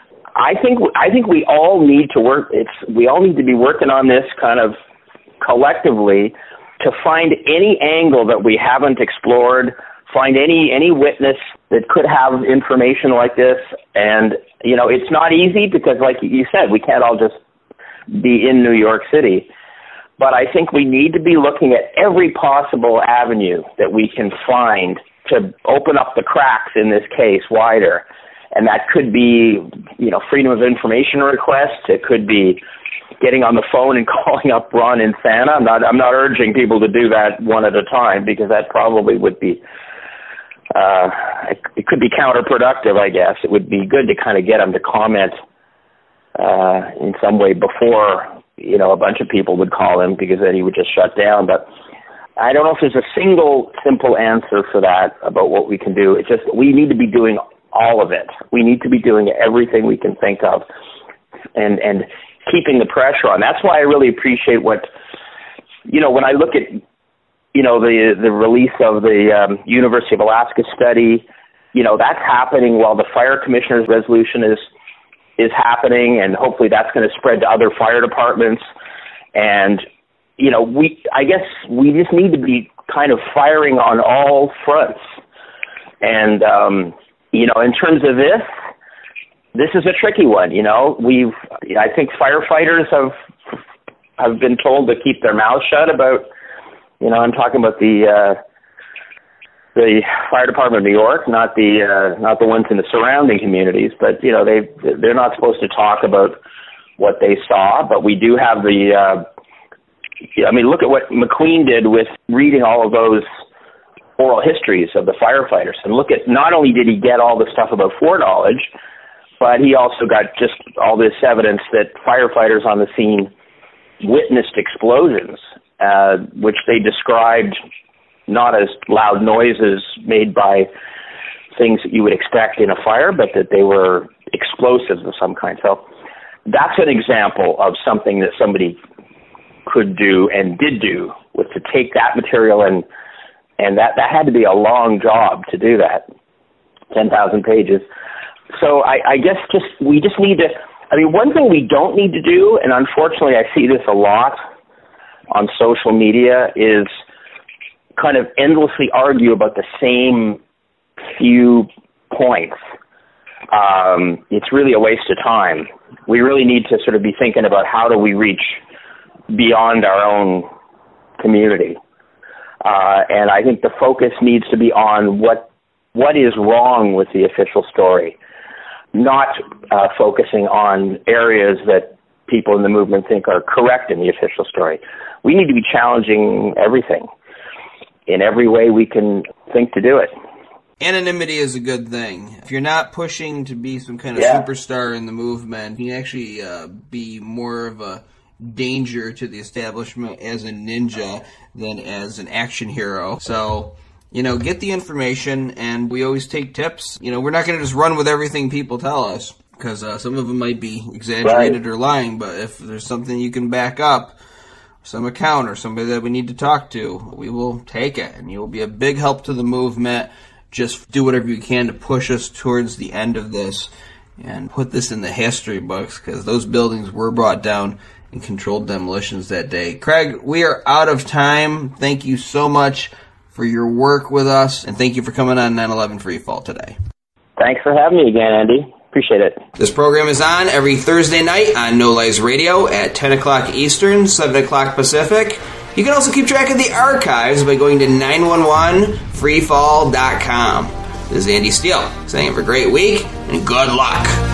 I think I think we all need to work. It's we all need to be working on this kind of collectively, to find any angle that we haven't explored, find any any witness that could have information like this. And, you know, it's not easy because, like you said, we can't all just be in New York City. But I think we need to be looking at every possible avenue that we can find to open up the cracks in this case wider. And that could be, you know, freedom of information requests. It could be getting on the phone and calling up Ron Insana. I'm not, I'm not urging people to do that one at a time, because that probably would be, uh, it, it could be counterproductive, I guess. It would be good to kind of get them to comment, uh, in some way before, you know, a bunch of people would call him, because then he would just shut down. But I don't know if there's a single simple answer for that about what we can do. It's just, we need to be doing all of it. We need to be doing everything we can think of, and, and, keeping the pressure on. That's why I really appreciate what, you know, when I look at, you know, the the release of the um, University of Alaska study, you know, that's happening while the fire commissioner's resolution is is happening, and hopefully that's going to spread to other fire departments. And, you know, we I guess we just need to be kind of firing on all fronts. And, um, you know, in terms of this, this is a tricky one. You know, we've, I think firefighters have have been told to keep their mouths shut about, you know, I'm talking about the uh, the fire department of New York, not the uh, not the ones in the surrounding communities. But you know, they they're not supposed to talk about what they saw. But we do have the. Uh, I mean, look at what McQueen did with reading all of those oral histories of the firefighters, and look at not only did he get all the stuff about foreknowledge, but he also got just all this evidence that firefighters on the scene witnessed explosions, uh, which they described not as loud noises made by things that you would expect in a fire, but that they were explosives of some kind. So that's an example of something that somebody could do and did do, was to take that material and and that, that had to be a long job to do that, ten thousand pages. So I, I guess just we just need to, I mean, one thing we don't need to do, and unfortunately I see this a lot on social media, is kind of endlessly argue about the same few points. Um, it's really a waste of time. We really need to sort of be thinking about how do we reach beyond our own community. Uh, and I think the focus needs to be on what what is wrong with the official story, not uh, focusing on areas that people in the movement think are correct in the official story. We need to be challenging everything in every way we can think to do it. Anonymity is a good thing. If you're not pushing to be some kind of yeah. superstar in the movement, you can actually uh, be more of a danger to the establishment as a ninja than as an action hero. So, you know, get the information, and we always take tips. You know, we're not going to just run with everything people tell us, because uh, some of them might be exaggerated right. or lying, but if there's something you can back up, some account or somebody that we need to talk to, we will take it, and you will be a big help to the movement. Just do whatever you can to push us towards the end of this and put this in the history books, because those buildings were brought down in controlled demolitions that day. Craig, we are out of time. Thank you so much for your work with us, and thank you for coming on nine eleven Freefall today. Thanks for having me again, Andy. Appreciate it. This program is on every Thursday night on No Lies Radio at ten o'clock Eastern, seven o'clock Pacific. You can also keep track of the archives by going to nine one one freefall dot com. This is Andy Steele saying have a great week and good luck.